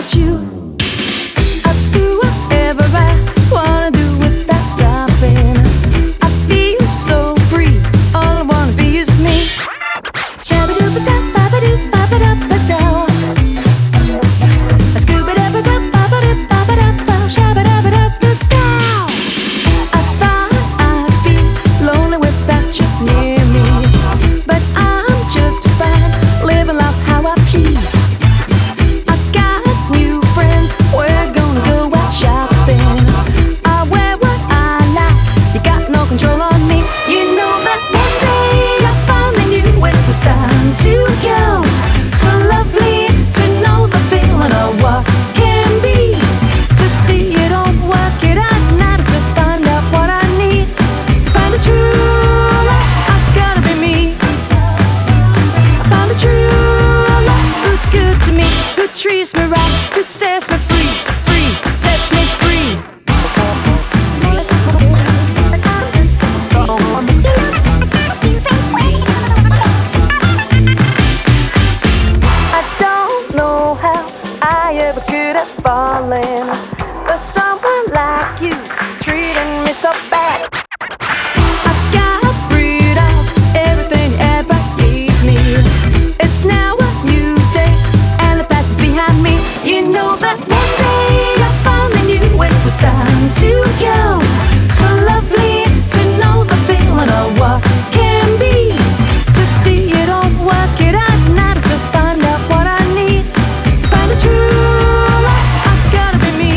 without you. I do whatever I wanna do without stopping. I feel so free, all I wanna be is me. Shabba-doo-ba-da-ba-ba-doo-ba-ba-da-ba-dow. Scooba-dabba-dabba-ba-da-ba-ba-da-ba, shabba-dabba-dabba-dow. I thought I'd be lonely without you near me, but I'm just fine, living life how I please. I got new friends, we're gonna go out shopping. I wear what I like, you got no control on me. You know that one day I finally knew it was time to go. So lovely to know the feeling of what can be, to see it all, work it out, not to find out what I need. To find the true love, I gotta be me. I found the true love who's good to me, who treats me right, who sets me free, free, sets me free. I don't know how I ever could have fallen for someone like you, treating me so bad. I got rid of everything you ever gave me. It's now a new day, and the past is behind me. You know that one day I finally knew it was time to go. So lovely to know the feeling of what can be, to see it all, work it out, not to find out what I need. To find the true love, I gotta be me.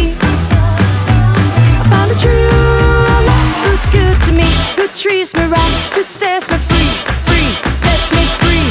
I found the true love who's good to me, who treats me right, who sets me free, free, sets me free.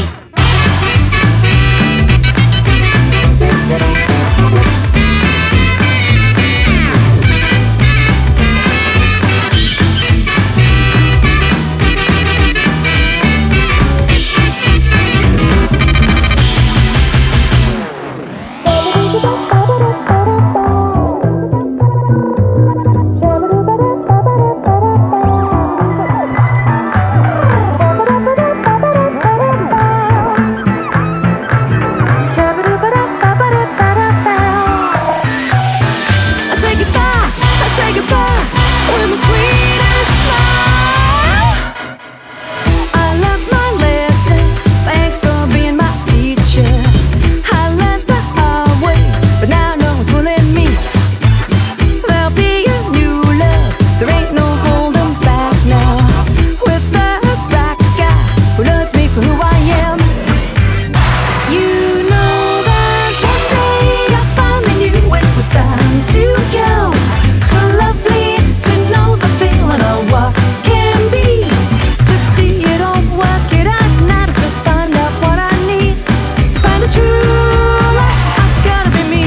I say goodbye with my sweetest smile. I learned my lesson, thanks for being my teacher. I learned the hard way, but now no one's fooling me. There'll be a new love, there ain't no holding back now. With the right guy who loves me for who I am. You know that one day I finally knew it was time to go. So lovely to know the feeling of what can be, to see it all, work it out, not to find out what I need. To find the true love, I gotta be me.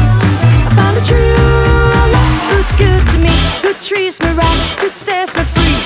I found the true love who's good to me, who treats me right, who sets me free.